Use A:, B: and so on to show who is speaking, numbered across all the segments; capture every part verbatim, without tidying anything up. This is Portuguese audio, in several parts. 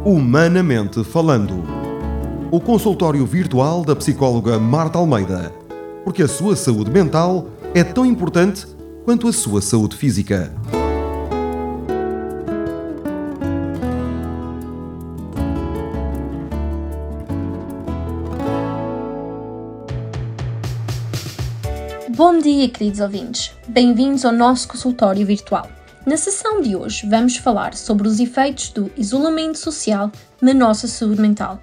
A: Humanamente Falando. O consultório virtual da psicóloga Marta Almeida. Porque a sua saúde mental é tão importante quanto a sua saúde física.
B: Bom dia, queridos ouvintes. Bem-vindos ao nosso consultório virtual. Na sessão de hoje vamos falar sobre os efeitos do isolamento social na nossa saúde mental.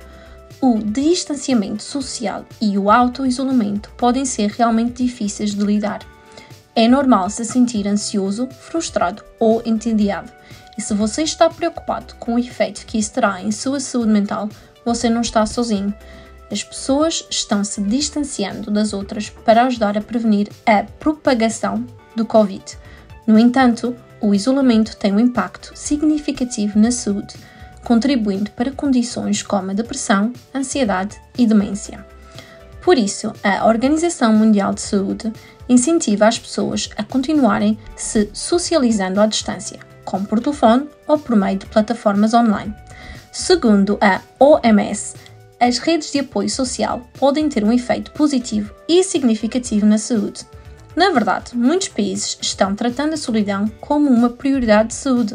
B: O distanciamento social e o auto-isolamento podem ser realmente difíceis de lidar. É normal se sentir ansioso, frustrado ou entediado. E se você está preocupado com o efeito que isso terá em sua saúde mental, você não está sozinho. As pessoas estão se distanciando das outras para ajudar a prevenir a propagação do Covid. No entanto, o isolamento tem um impacto significativo na saúde, contribuindo para condições como a depressão, ansiedade e demência. Por isso, a Organização Mundial de Saúde incentiva as pessoas a continuarem se socializando à distância, como por telefone ou por meio de plataformas online. Segundo a O M S, as redes de apoio social podem ter um efeito positivo e significativo na saúde. Na verdade, muitos países estão tratando a solidão como uma prioridade de saúde.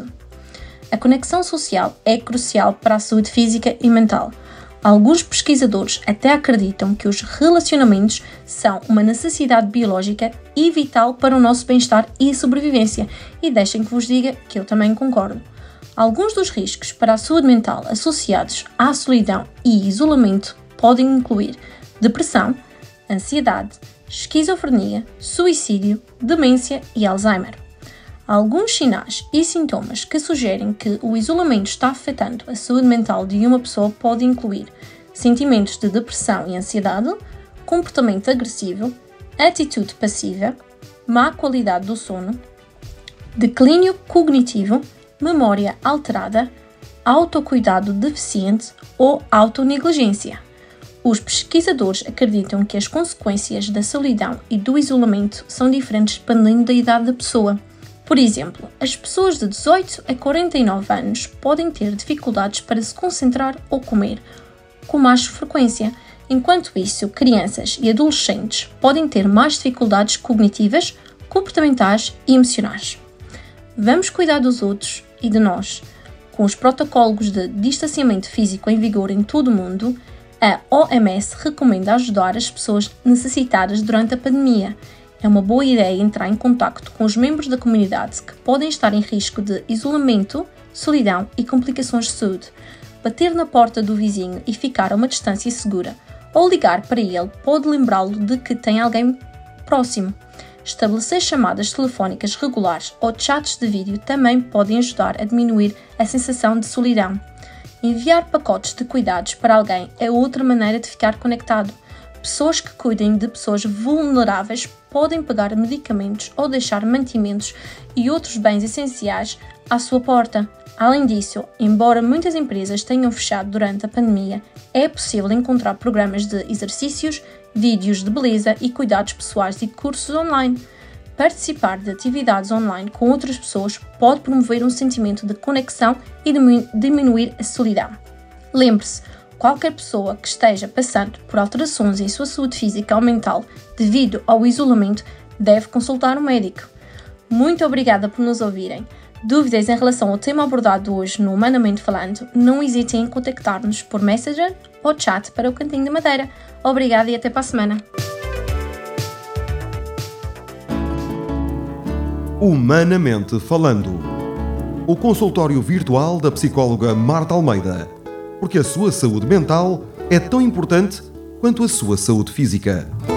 B: A conexão social é crucial para a saúde física e mental. Alguns pesquisadores até acreditam que os relacionamentos são uma necessidade biológica e vital para o nosso bem-estar e sobrevivência, e deixem que vos diga que eu também concordo. Alguns dos riscos para a saúde mental associados à solidão e isolamento podem incluir depressão, ansiedade, esquizofrenia, suicídio, demência e Alzheimer. Alguns sinais e sintomas que sugerem que o isolamento está afetando a saúde mental de uma pessoa podem incluir sentimentos de depressão e ansiedade, comportamento agressivo, atitude passiva, má qualidade do sono, declínio cognitivo, memória alterada, autocuidado deficiente ou autonegligência. Os pesquisadores acreditam que as consequências da solidão e do isolamento são diferentes dependendo da idade da pessoa. Por exemplo, as pessoas de dezoito a quarenta e nove anos podem ter dificuldades para se concentrar ou comer com mais frequência, enquanto isso, crianças e adolescentes podem ter mais dificuldades cognitivas, comportamentais e emocionais. Vamos cuidar dos outros e de nós. Com os protocolos de distanciamento físico em vigor em todo o mundo, a O M S recomenda ajudar as pessoas necessitadas durante a pandemia. É uma boa ideia entrar em contacto com os membros da comunidade que podem estar em risco de isolamento, solidão e complicações de saúde. Bater na porta do vizinho e ficar a uma distância segura, ou ligar para ele pode lembrá-lo de que tem alguém próximo. Estabelecer chamadas telefónicas regulares ou chats de vídeo também podem ajudar a diminuir a sensação de solidão. Enviar pacotes de cuidados para alguém é outra maneira de ficar conectado. Pessoas que cuidem de pessoas vulneráveis podem pagar medicamentos ou deixar mantimentos e outros bens essenciais à sua porta. Além disso, embora muitas empresas tenham fechado durante a pandemia, é possível encontrar programas de exercícios, vídeos de beleza e cuidados pessoais e cursos online. Participar de atividades online com outras pessoas pode promover um sentimento de conexão e diminuir a solidão. Lembre-se, qualquer pessoa que esteja passando por alterações em sua saúde física ou mental devido ao isolamento deve consultar um médico. Muito obrigada por nos ouvirem. Dúvidas em relação ao tema abordado hoje no Humanamente Falando, não hesitem em contactar-nos por Messenger ou chat para o Cantinho de Madeira. Obrigada e até para a semana.
A: Humanamente Falando. O consultório virtual da psicóloga Marta Almeida. Porque a sua saúde mental é tão importante quanto a sua saúde física.